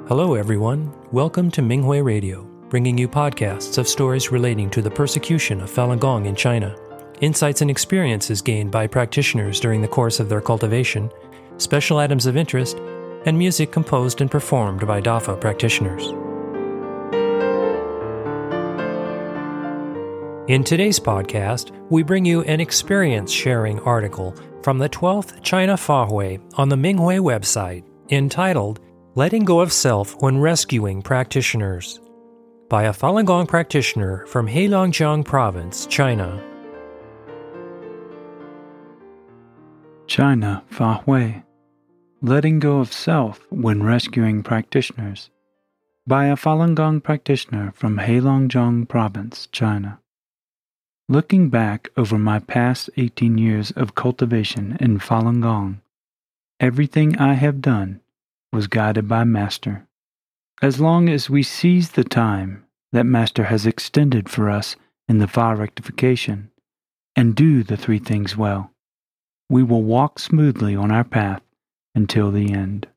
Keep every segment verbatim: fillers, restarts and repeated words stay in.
Hello, everyone. Welcome to Minghui Radio, bringing you podcasts of stories relating to the persecution of Falun Gong in China, insights and experiences gained by practitioners during the course of their cultivation, special items of interest, and music composed and performed by Dafa practitioners. In today's podcast, we bring you an experience-sharing article from the twelfth China Fahui on the Minghui website entitled Letting Go of Self When Rescuing Practitioners by a Falun Gong practitioner from Heilongjiang Province, China. China Fahui, Letting Go of Self When Rescuing Practitioners by a Falun Gong practitioner from Heilongjiang Province, China. Looking back over my past eighteen years of cultivation in Falun Gong, everything I have done was guided by Master. As long as we seize the time that Master has extended for us in the Fa rectification and do the three things well, we will walk smoothly on our path until the end.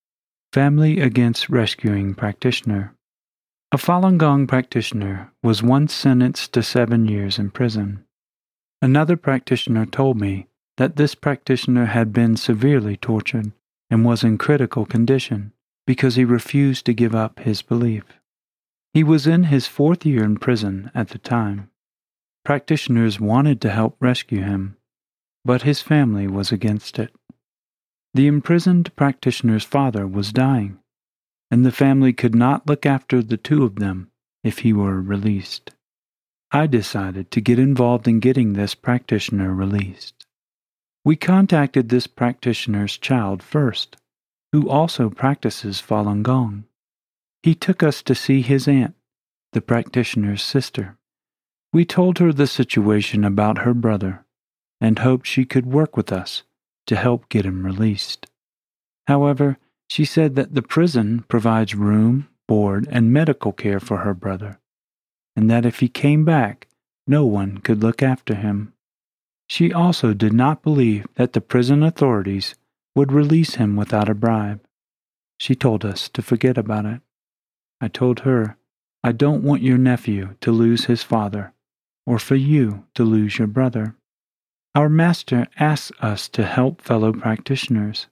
Family Against Rescuing Practitioner. A Falun Gong practitioner was once sentenced to seven years in prison. Another practitioner told me that this practitioner had been severely tortured and was in critical condition because he refused to give up his belief. He was in his fourth year in prison at the time. Practitioners wanted to help rescue him, but his family was against it. The imprisoned practitioner's father was dying, and the family could not look after the two of them if he were released. I decided to get involved in getting this practitioner released. We contacted this practitioner's child first, who also practices Falun Gong. He took us to see his aunt, the practitioner's sister. We told her the situation about her brother and hoped she could work with us to help get him released. However, she said that the prison provides room, board, and medical care for her brother, and that if he came back, no one could look after him. She also did not believe that the prison authorities would release him without a bribe. She told us to forget about it. I told her, I don't want your nephew to lose his father, or for you to lose your brother. Our master asks us to help fellow practitioners.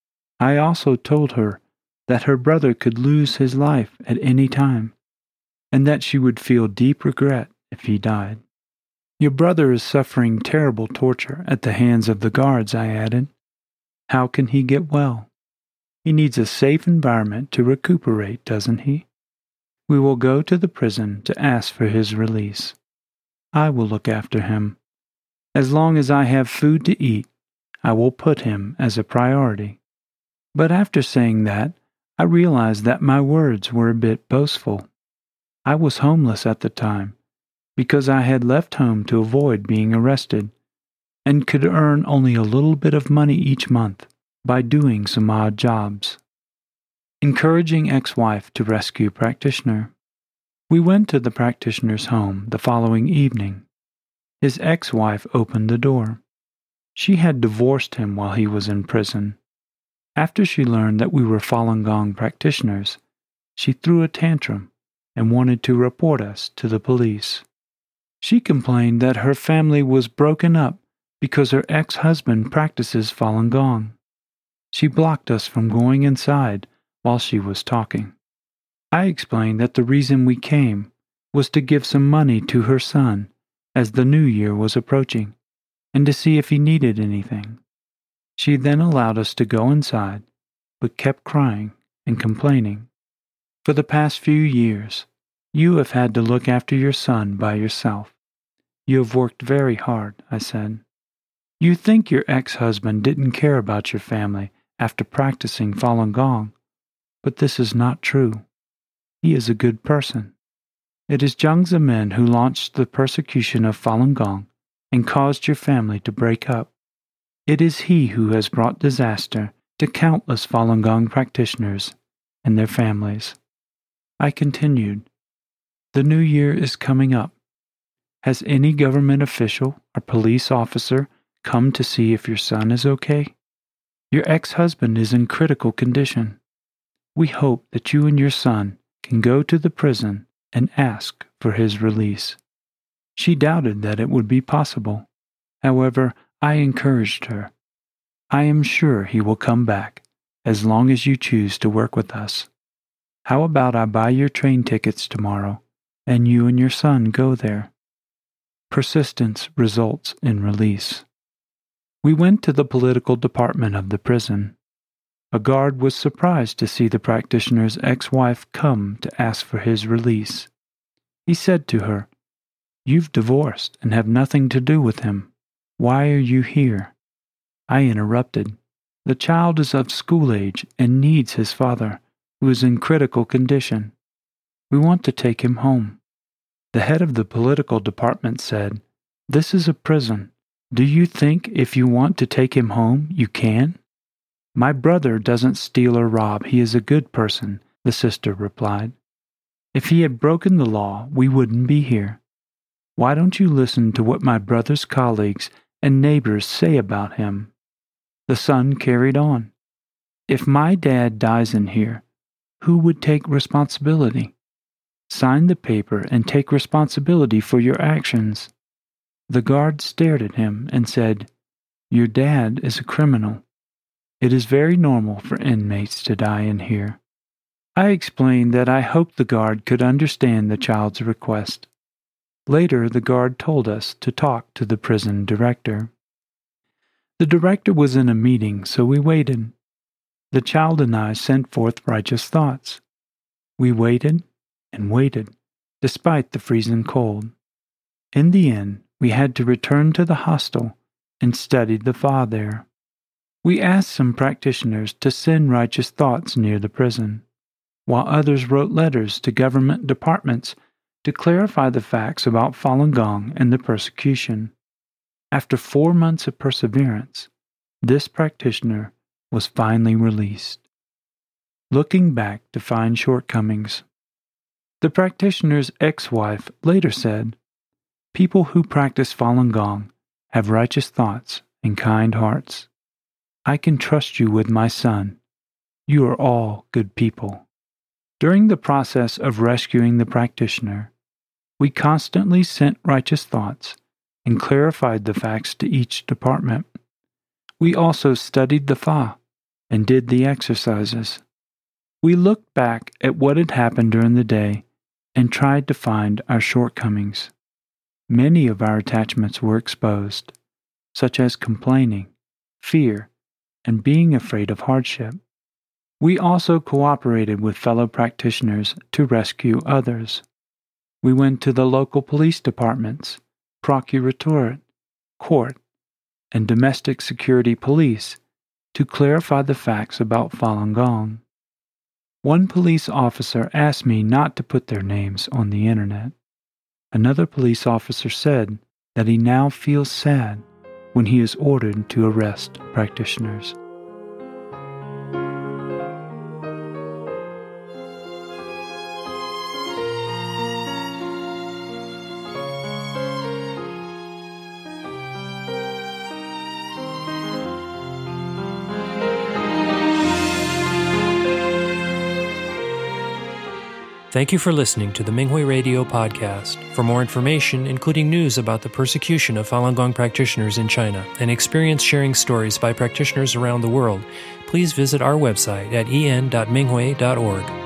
I also told her that her brother could lose his life at any time, and that she would feel deep regret if he died. Your brother is suffering terrible torture at the hands of the guards, I added. How can he get well? He needs a safe environment to recuperate, doesn't he? We will go to the prison to ask for his release. I will look after him. As long as I have food to eat, I will put him as a priority. But after saying that, I realized that my words were a bit boastful. I was homeless at the time, because I had left home to avoid being arrested, and could earn only a little bit of money each month by doing some odd jobs. Encouraging ex-wife to rescue practitioner. We went to the practitioner's home the following evening. His ex-wife opened the door. She had divorced him while he was in prison. After she learned that we were Falun Gong practitioners, she threw a tantrum and wanted to report us to the police. She complained that her family was broken up because her ex-husband practices Falun Gong. She blocked us from going inside while she was talking. I explained that the reason we came was to give some money to her son as the new year was approaching, and to see if he needed anything. She then allowed us to go inside, but kept crying and complaining. For the past few years, you have had to look after your son by yourself. You have worked very hard, I said. You think your ex-husband didn't care about your family after practicing Falun Gong, but this is not true. He is a good person. It is Jiang Zemin who launched the persecution of Falun Gong and caused your family to break up. It is he who has brought disaster to countless Falun Gong practitioners and their families. I continued, the new year is coming up. Has any government official or police officer come to see if your son is okay? Your ex-husband is in critical condition. we hope that you and your son can go to the prison and ask for his release." She doubted that it would be possible. However, I encouraged her. "I am sure he will come back, as long as you choose to work with us. How about I buy your train tickets tomorrow, and you and your son go there?" Persistence results in release. We went to the political department of the prison. A guard was surprised to see the practitioner's ex-wife come to ask for his release. He said to her, "You've divorced and have nothing to do with him. Why are you here?" I interrupted. "The child is of school age and needs his father, who is in critical condition. We want to take him home." The head of the political department said, "This is a prison. Do you think if you want to take him home, you can?" "My brother doesn't steal or rob. He is a good person," the sister replied. "If he had broken the law, we wouldn't be here. Why don't you listen to what my brother's colleagues and neighbors say about him?" The son carried on. "If my dad dies in here, who would take responsibility? Sign the paper and take responsibility for your actions." The guard stared at him and said, "Your dad is a criminal. It is very normal for inmates to die in here." I explained that I hoped the guard could understand the child's request. Later, the guard told us to talk to the prison director. The director was in a meeting, so we waited. The child and I sent forth righteous thoughts. We waited and waited, despite the freezing cold. In the end, we had to return to the hostel and study the Fa there. We asked some practitioners to send righteous thoughts near the prison, while others wrote letters to government departments to clarify the facts about Falun Gong and the persecution. After four months of perseverance, this practitioner was finally released. Looking back to find shortcomings. The practitioner's ex-wife later said, "People who practice Falun Gong have righteous thoughts and kind hearts. I can trust you with my son. You are all good people." During the process of rescuing the practitioner, we constantly sent righteous thoughts and clarified the facts to each department. We also studied the Fa and did the exercises. We looked back at what had happened during the day and tried to find our shortcomings. Many of our attachments were exposed, such as complaining, fear, and being afraid of hardship. We also cooperated with fellow practitioners to rescue others. We went to the local police departments, procuratorate, court, and domestic security police to clarify the facts about Falun Gong. One police officer asked me not to put their names on the internet. Another police officer said that he now feels sad when he is ordered to arrest practitioners. Thank you for listening to the Minghui Radio podcast. For more information, including news about the persecution of Falun Gong practitioners in China and experience-sharing stories by practitioners around the world, please visit our website at en dot minghui dot org.